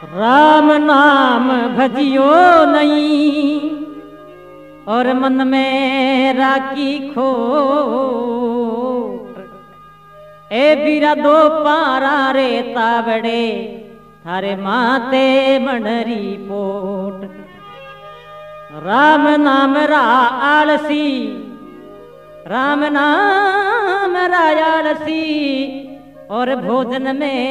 राम नाम भजियो नहीं और मन में राखी खोट। ए बीरा दो पारा रे तावड़े थारे माते बनरी पोट। राम नाम रा आलसी राम नाम रा आलसी और भोजन में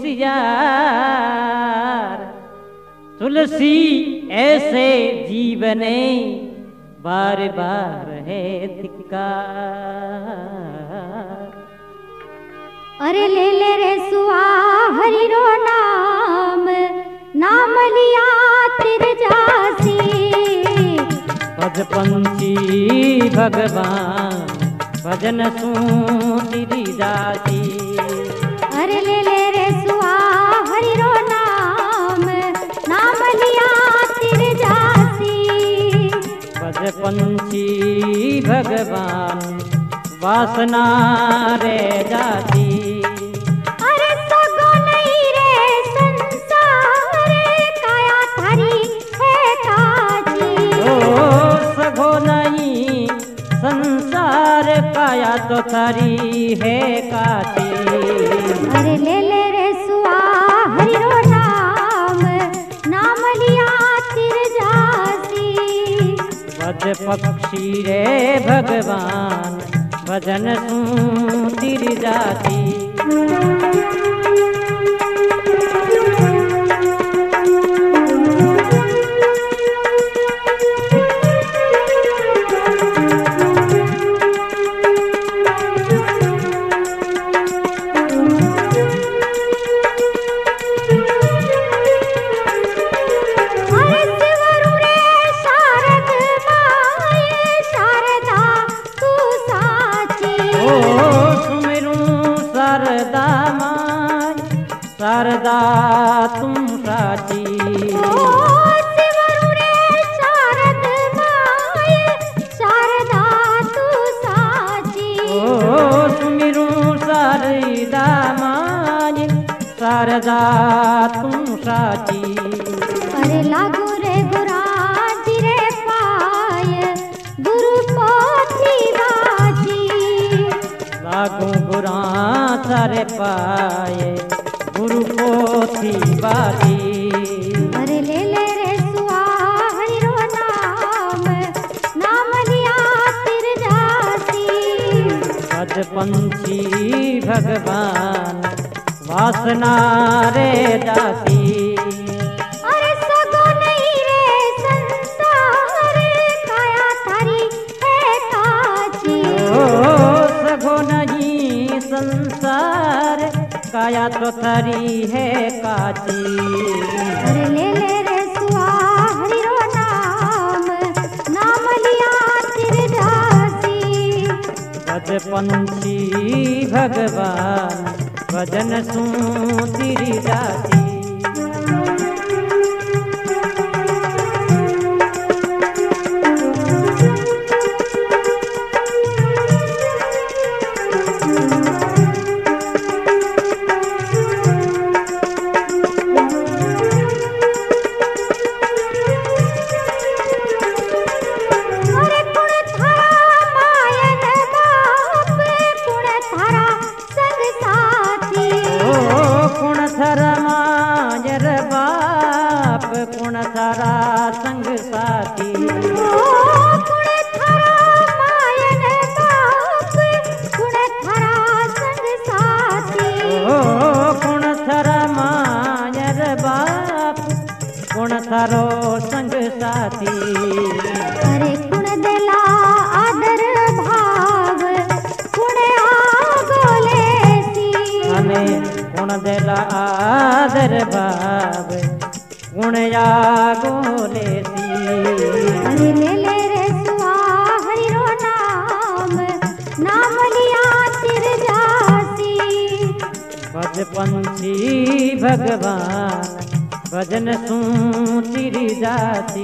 होशियार। तुलसी ऐसे जीवने बार बार है धिक्कार। अरे ले ले रे सुआ हरि रो नाम, नाम लिया तिर जासी। पद पंछी भगवान भजन सू तिरी जासी। अरे ले ले रे सुआ हरि रो नाम, नाम लिया तिर जासी। पद पंछी भगवान वासना रे जाती। अरे सगो नहीं रे संसार काया थारी है काजी। ओ सगो नहीं संसार काया तो थारी है काची। अरे ले ले रे सुआ हरि रो नाम, नाम लिया तिर जासी। पद पक्षी रे भगवान भजन सू तिर जाती। शारदा तुम साची। ओ शिवरु रे शारद माय, शारदा तू साची। ओ सुमिरु शारदा माय, शारदा तुम साची। अरे लागू रे गुराजी रे पाय, गुरु पोथी बाजी। लागू गुरा सारे पाए गुरु पोथी बाजी। अरे ले ले रे सुआ हरि रो नाम, नाम लिया तिर जासी। पद पंछी भगवान वासना रे जाती। अरे सगो नहीं रे संसार काया थारी है काची। ओ सगो नहीं संसार काया तो थारी है काची। अरे ले ले रे सुआ हरि रो नाम, नाम लिया तिर जासी। पद पंछी भगवान भजन सू तिरी जाती। कुण थारा संग साथी। ओ कुण थारा मायन बाप, कुण थारा संग साथी। ओ कुण थारा मायर बाप, कुण थारो संग साथी। अरे कुण देला आदर भाव, कुण आगोलेसी। हमें कुण देला आदर भाव गुण आगोलेसी। अरे ले ले रे सुआ हरि रो नाम, नाम लिया तिर जासी। पद पंछी भगवान भजन सू तिरी जाती।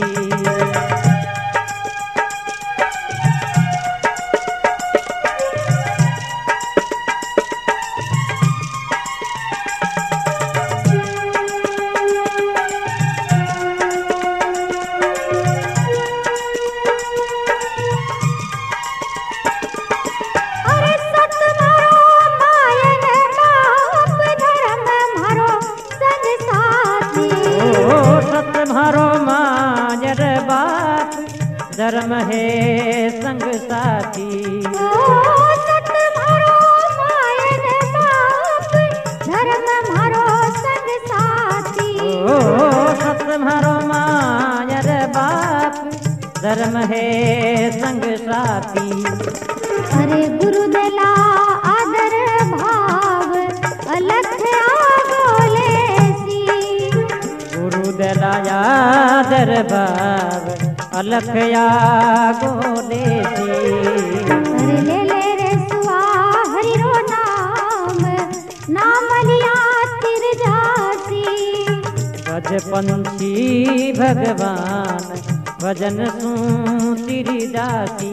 है संग साथी। ओ सत मारो मायन बाप, धर्म मारो संग साथी। ओ सत मारो मायर बाप, धर्म है संग साथी। अरे गुरु देला आदर भाव, अलख आगोले सी। गुरु देला आदर भाव, अलख आगोले सी। अरे ले ले रे सुआ हरि रो नाम, नाम लिया तिर जासी। भज पंछी भगवान, भजन सू तिरि जासी।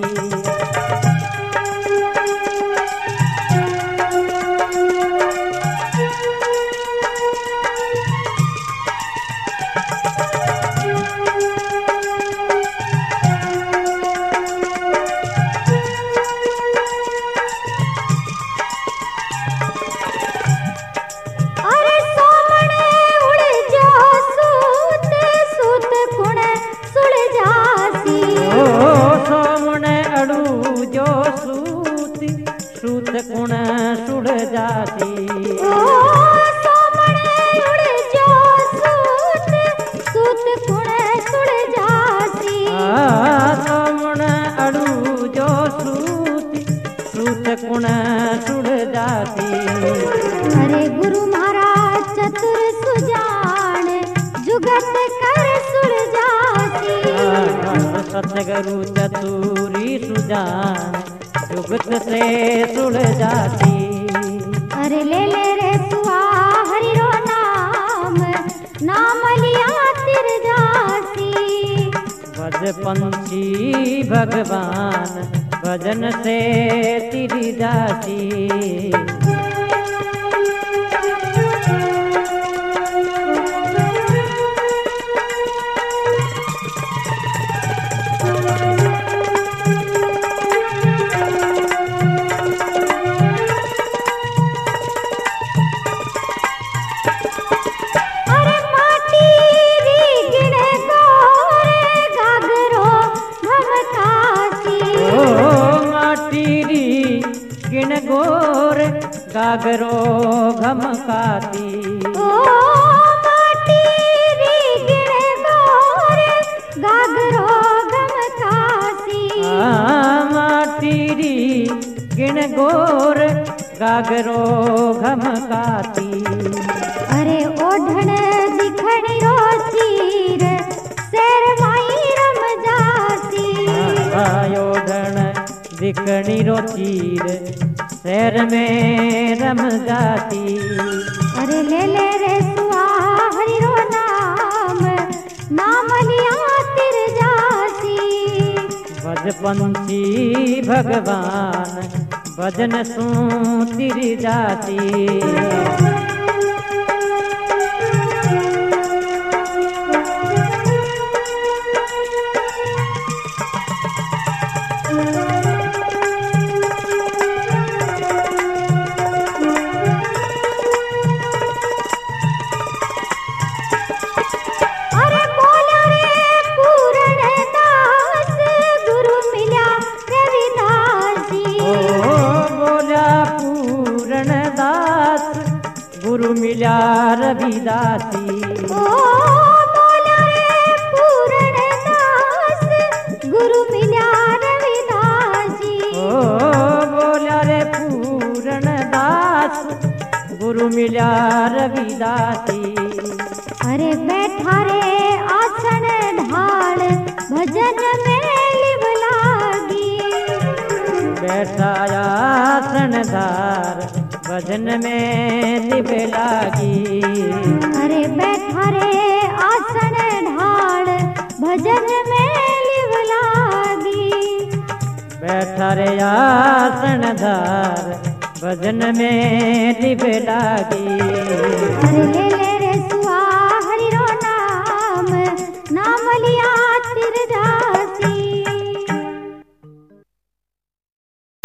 अरे सोमने उड़ जो सूत, सूत कुण सुड़ जासी। ओ सोमने अड़ू जो सूत, सूत कुण सुड़ जासी। ओ सोमने उड़ जो सूत, सूत कुण सुड़ जासी। सोमन अड़ू जो सूत, सूत कुण सुड़ जासी। अरे गुरु महाराज चतुर सुजान, जुगत कर सुर जासी। सतगुरु चतुरी सुजान, जुगत से सुड़ जासी। अरे ले ले रे सुआ हरि रो नाम, नाम लिया तिर जासी। भज पंछी भगवान, भजन से तिरि जासी। अरे माटी री गिण गोरे, गागरो घमकासी। ओ माटी री गिण गोर, गागरो घमकाती। ओ माटी री गिण गोरे, गागरो घमकासी। माटी री गिण गोर, गागरो घमकाती। अरे ओढ़ण दिखणी रो चीर, शेर माई रम जासी। ओढ़ण दिखणी रो चीर, शहर में रम जाती। अरे ले ले रे सुआ हरि रो नाम, नाम लिया तिर जासी। भज पंछी भगवान, भजन सू तिरि जासी। अरे बोला रे पूरण दास, गुरु मिल्या रविदासी। ओ बोला पूरण दास, गुरु मिल्या रविदासी। ओ बोला रे पूरण दास, गुरु मिल्या रविदासी। ओ बोला रे पूरण दास, गुरु मिल्या रविदासी। अरे बैठा रे आसन ढाल, भजन में लिव लागी। बैठा आसन धार, भजन में लिव लागी। अरे बैठा रे आसन ढाल, भजन में लिव लागी। बैठा रे आसन धार, भजन में लिव लागी। अरे ले ले रे सुआ हरि रो नाम, नाम लिया तिर जा